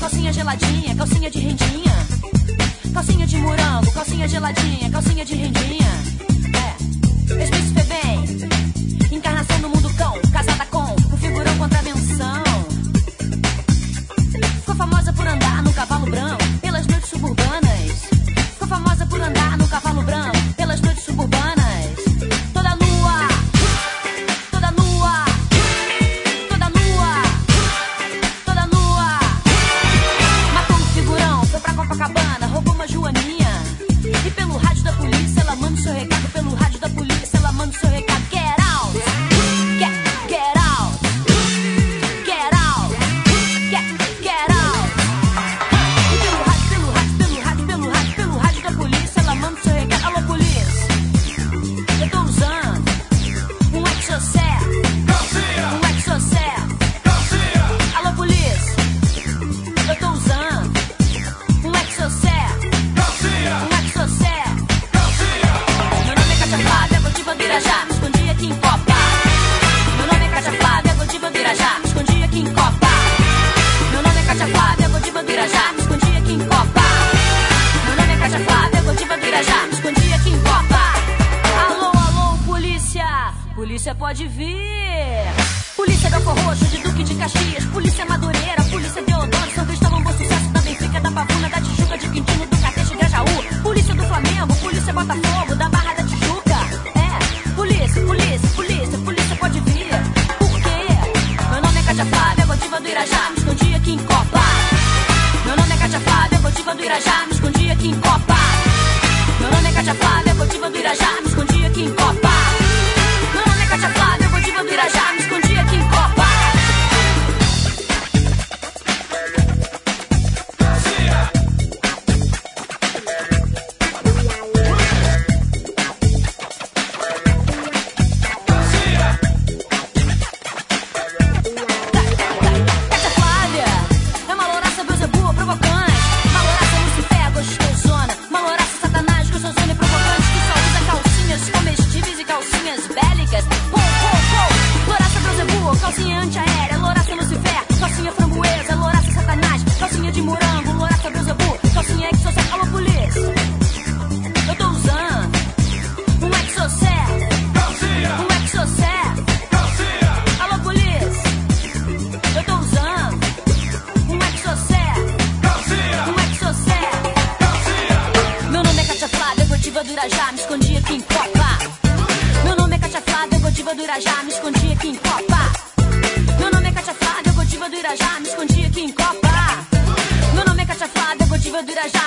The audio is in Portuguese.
calcinha geladinha, calcinha de rendinha. Calcinha de morango, calcinha geladinha, calcinha de rendinha. Respeite bem, encarnação no mundo cão, casada com um figurão contravenção. Ficou famosa por andar no cavalo branco pelas noites suburbanas. Ficou famosa por andar no cavalo branco pelas noites suburbanas. Toda nua, toda nua, toda nua, toda nua. Matou um figurão, foi pra Copacabana, roubou uma joaninha. E pelo rádio da polícia ela manda o seu recado. Pelo rádio da polícia ela manda o seu recado. Get out, get out, get out, get out. E pelo rádio da polícia ela manda o seu recado. Alô, polícia, eu tô usando um exocet, um exocet. Alô, polícia, eu tô usando um exocet, um exocet. Meu nome é Cátia Flávia, Godiva do Irajá, me escondi aqui em Copa. Meu nome é Cátia Flávia, Godiva do Irajá, me escondi aqui em Copa. Meu nome é Cátia Flávia, Godiva do Irajá, me escondi aqui em Copa. Meu nome é Cátia Flávia, Godiva do Irajá, me escondi aqui em Copa. Alô, alô, polícia, polícia pode vir. Polícia Belfor Roxo, de Duque de Caxias, polícia Madureira, polícia Deodoro, São Cristóvão, Bom Sucesso, da Benfica, da Pavuna, da Tijuca, de Quintino, do Catete, de Grajaú. Polícia do Flamengo, polícia Botafogo, da Barra da Tijuca. Polícia, polícia, polícia, polícia pode vir. Por quê? Meu nome é Cátia Flávia, Godiva do Irajá, me escondi aqui em Copa. Meu nome é Cátia Flávia, Godiva do Irajá, me escondi aqui em Copa. Meu nome é Cátia Flávia, Godiva do Irajá, me escondi aqui em Copa. Meu nome é Cátia Flávia, Godiva do Irajá, me escondi aqui em Copa. Cátia Flávia é uma louraça Beuzebu, provocante. Uma louraça Lucifer, gostosona. Uma louraça Satanás, gostosona e provocante, que só usa calcinhas comestíveis e calcinhas bélicas. Louraça Beuzebu, calcinha antiaérea. Louraça Lucifer, calcinha framboesa. Louraça Satanás, calcinha de morango. Louraça Beuzebu, calcinha exocet. Alô, polícia, eu tô usando um exocet, um exocet. Alô, polícia, eu tô usando um exocet, um exocet. Meu nome é Cátia Flávia, Godiva do Irajá, me escondi aqui em Copa. Meu nome é Cátia Flávia, Godiva do Irajá, me escondi aqui em Copa. Meu nome é Cátia Flávia, Godiva do Irajá, me escondi aqui em Copa. Meu nome é Cátia Flávia, Godiva do Irajá,